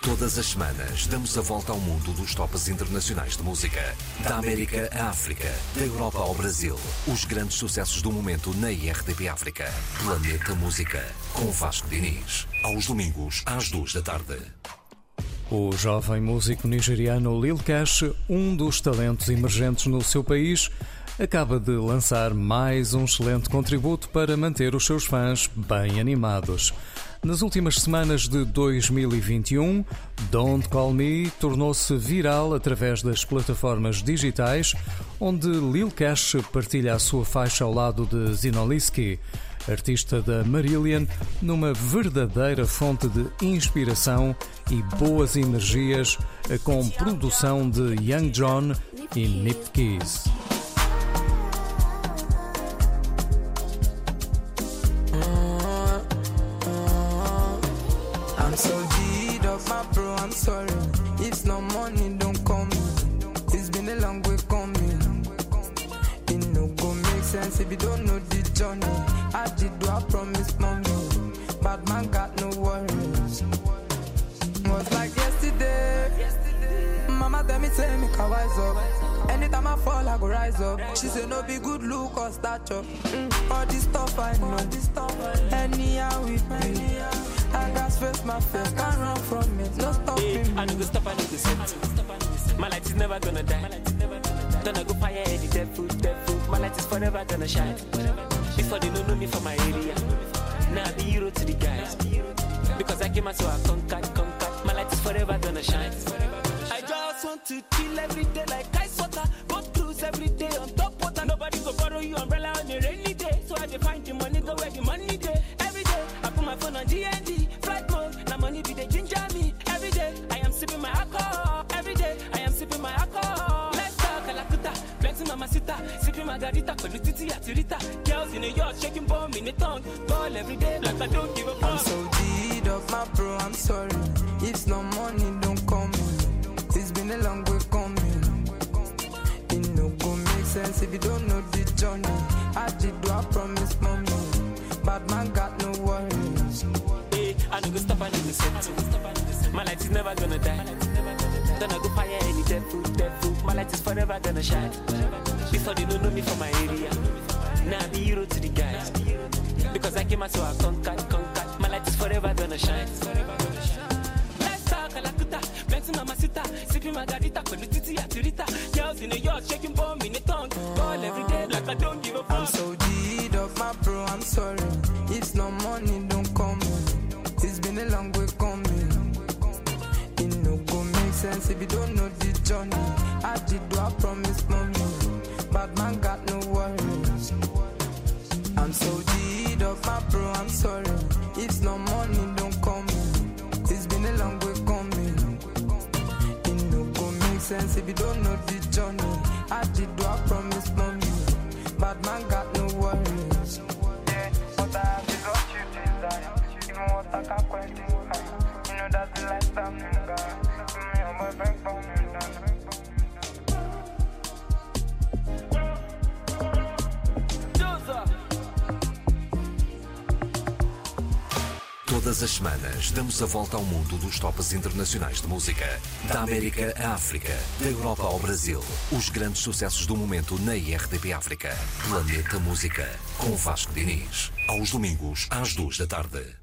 Todas as semanas damos a volta ao mundo dos tops internacionais de música. Da América à África, da Europa ao Brasil. Os grandes sucessos do momento na IRTP África. Planeta Música, com Vasco Diniz. Aos domingos, às 2 da tarde. O jovem músico nigeriano Lil Cash, um dos talentos emergentes no seu país, acaba de lançar mais um excelente contributo para manter os seus fãs bem animados. Nas últimas semanas de 2021, Don't Call Me tornou-se viral através das plataformas digitais, onde Lil Cash partilha a sua faixa ao lado de Zinoliski, artista da Marillion, numa verdadeira fonte de inspiração e boas energias, com produção de Young John e Nip Keys. I'm so G'd up, my bro, I'm sorry. If no money, don't call me. It's been a long way coming. It no go make sense if you don't know the journey. I did do I promise, mommy. Bad man got no worries. Was like yesterday. Mama tell me, make a wise up. Anytime I fall, I go rise up. She say no be good look or stature. All this stuff I know. Anyhow we be. I got stress my face, can't run from it. No stopping. I no go stop, I no go sit. My light is never gonna die. Then I go fire any dead food. My light is forever gonna shine. Before they don't know me from my area. Now I be hero to the guys. Because I came out so I conquered. My light is forever gonna shine. I just want to chill every day like ice water. Go cruise every day on top water. Nobody go borrow you umbrella on a rainy day. So I dey find the money, go where the money day. Every day I put my phone on DND. Flight mode, now money be the ginger me. Every day I am sipping my alcohol. Every day I am sipping my alcohol. Let's talk Kalakuta, plenty mamacita. Sipping margarita, Kolutiti Atirita. Girls in New York shaking bomb in the tongue. Ball every day like I don't give a fuck. I'm so G'd up, my bro, I'm sorry. If no money, don't call me. It's been a long way coming. It no go make sense if you don't know the journey. I did do I promise, mommy. Bad man got no worries. I no go stop, I no go sit. My light is never gonna die. Then I go fire any dead food. My light is forever gonna shine. Before they don't know me from my area. Now I be hero to the guys. Because I came out so I conquered. My light is forever gonna shine. Let's talk Kalakuta, plenty mamacita. Sipping margarita, Kolutiti Atirita. Girls in New York shaking bomb in the tongue. Ball every day like I don't give a fuck. I'm so G'd up, my bro, I'm sorry. If no money, don't call me. It's been a long way coming. It no go make sense if you don't know the journey. I did do I promise, mommy. Bad man got no worries. I'm so G'd up, my bro, I'm sorry. If no money, don't call me. It's been a long way coming. It no go make sense if you don't know the journey. I did do I promise, mommy. Bad man got no worries. Yeah, what I have is what you desire. Even what I can't quite think. You know that's the lifestyle, nigga. Me and my friend for me, Todas as semanas damos a volta ao mundo dos tops internacionais de música. Da América à África, da Europa ao Brasil. Os grandes sucessos do momento na IRTP África. Planeta Música, com Vasco Diniz. Aos domingos, às 2 da tarde.